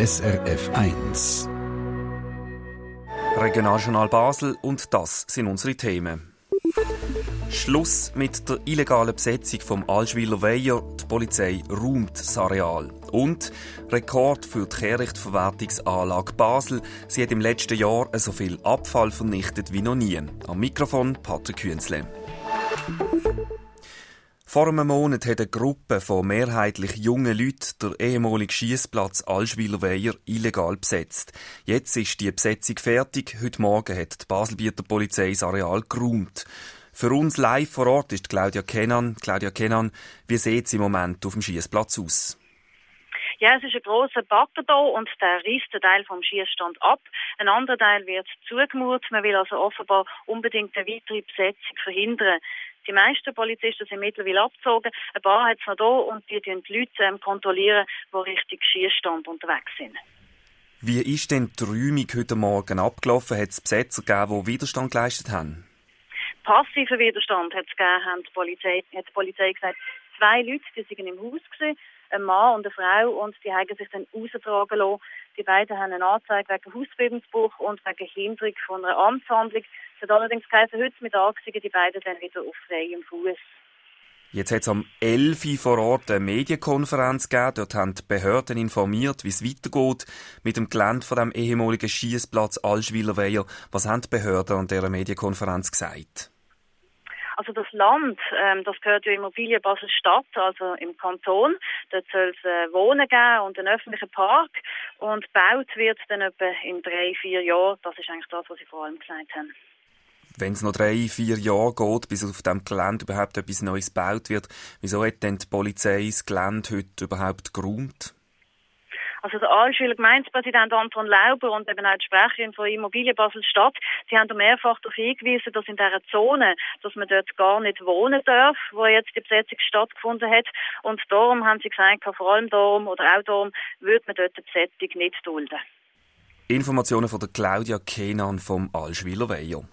SRF 1. Regionaljournal Basel und das sind unsere Themen. Schluss mit der illegalen Besetzung vom Allschwiler Weiher. Die Polizei räumt das Areal. Und Rekord für die Kehrichtverwertungsanlage Basel. Sie hat im letzten Jahr so viel Abfall vernichtet wie noch nie. Am Mikrofon Patrick Künzle. Vor einem Monat hat eine Gruppe von mehrheitlich jungen Leuten den ehemaligen Schiessplatz Allschwiler Weiher illegal besetzt. Jetzt ist die Besetzung fertig. Heute Morgen hat die Baselbieter Polizei das Areal geräumt. Für uns live vor Ort ist Claudia Kenan. Claudia Kenan, wie sieht es im Moment auf dem Schiessplatz aus? Ja, es ist ein grosser Bagger da und der reißt einen Teil vom Schiessstand ab. Ein anderer Teil wird zugemauert. Man will also offenbar unbedingt eine weitere Besetzung verhindern. Die meisten Polizisten sind mittlerweile abgezogen. Ein paar hat es noch da und die Leute kontrollieren, die Richtung Schiessstand unterwegs sind. Wie ist denn die Räumung heute Morgen abgelaufen? Hat es Besetzer gegeben, die Widerstand geleistet haben? Passiven Widerstand hat es gegeben, hat die Polizei gesagt. 2 Leute, die waren im Haus gewesen, ein Mann und eine Frau, und die haben sich dann raustragen lassen. Die beiden haben eine Anzeige wegen Hausfriedensbruch und wegen Hinderung von einer Amtshandlung. Es hat allerdings geheißen, heute Mittag sind die beiden dann wieder auf freiem Fuß. Jetzt hat es am 11 Uhr vor Ort eine Medienkonferenz gegeben. Dort haben die Behörden informiert, wie es weitergeht mit dem Gelände von dem ehemaligen Schiessplatz Allschwiler Weiher. Was haben die Behörden an dieser Medienkonferenz gesagt? Also das Land, das gehört ja Immobilien Basel-Stadt, also im Kanton. Dort soll es Wohnen geben und einen öffentlichen Park. Und gebaut wird dann etwa in 3-4 Jahren. Das ist eigentlich das, was sie vor allem gesagt haben. Wenn es noch 3-4 Jahre geht, bis auf dem Gelände überhaupt etwas Neues gebaut wird, wieso hat denn die Polizei das Gelände heute überhaupt geräumt? Also der Allschwiler Gemeindepräsident Anton Lauber und eben auch die Sprecherin von Immobilien Basel-Stadt, sie haben mehrfach darauf hingewiesen, dass in dieser Zone, dass man dort gar nicht wohnen darf, wo jetzt die Besetzung stattgefunden hat. Und darum haben sie gesagt, vor allem darum oder auch darum, würde man dort die Besetzung nicht dulden. Informationen von der Claudia Kenan vom Allschwiler Weiher.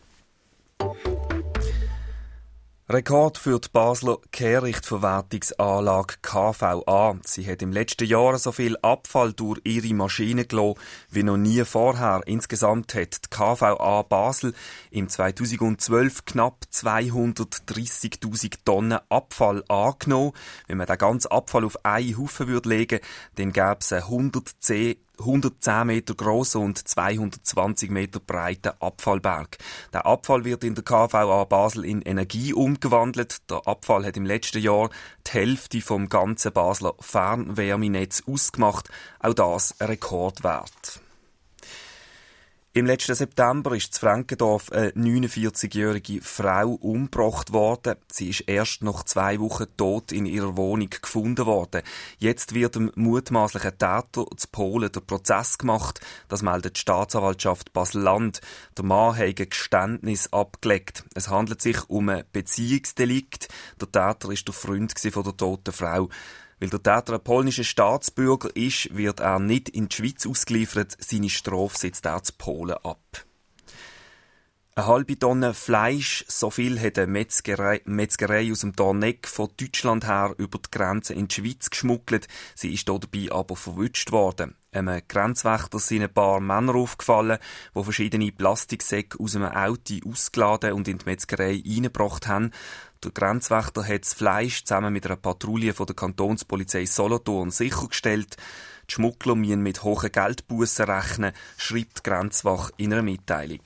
Rekord für die Basler Kehrichtverwertungsanlage KVA. Sie hat im letzten Jahr so viel Abfall durch ihre Maschinen gelassen wie noch nie vorher. Insgesamt hat die KVA Basel im 2012 knapp 230.000 Tonnen Abfall angenommen. Wenn man den ganzen Abfall auf einen Haufen legen würde, dann gäbe es einen 110 Meter grossen und 220 Meter breiten Abfallberg. Der Abfall wird in der KVA Basel in Energie umgewandelt. Der Abfall hat im letzten Jahr die Hälfte vom ganzen Basler Fernwärmenetz ausgemacht. Auch das ein Rekordwert. Im letzten September ist in Frankendorf eine 49-jährige Frau umgebracht worden. Sie ist erst nach 2 Wochen tot in ihrer Wohnung gefunden worden. Jetzt wird dem mutmaßlichen Täter zu Polen der Prozess gemacht. Das meldet die Staatsanwaltschaft Basel-Land. Der Mann hat ein Geständnis abgelegt. Es handelt sich um ein Beziehungsdelikt. Der Täter war der Freund von der toten Frau. Weil der Täter ein polnischer Staatsbürger ist, wird er nicht in die Schweiz ausgeliefert. Seine Strafe sitzt er zu Polen ab. Eine halbe Tonne Fleisch, so viel hat eine Metzgerei aus dem Dorneck von Deutschland her über die Grenze in die Schweiz geschmuggelt. Sie ist dabei aber verwutscht worden. Einem Grenzwächter sind ein paar Männer aufgefallen, die verschiedene Plastiksäcke aus einem Auto ausgeladen und in die Metzgerei reingebracht haben. Der Grenzwächter hat das Fleisch zusammen mit einer Patrouille von der Kantonspolizei Solothurn sichergestellt. Die Schmuggler müssen mit hohen Geldbussen rechnen, schreibt die Grenzwache in einer Mitteilung.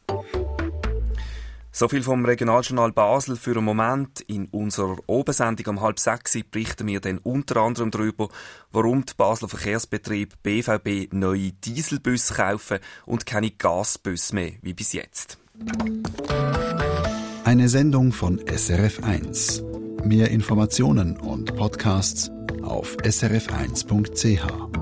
So viel vom Regionaljournal Basel für einen Moment. In unserer Obersendung um 5:30 berichten wir dann unter anderem darüber, warum die Basler Verkehrsbetriebe BVB neue Dieselbusse kaufen und keine Gasbusse mehr wie bis jetzt. Eine Sendung von SRF 1. Mehr Informationen und Podcasts auf srf1.ch.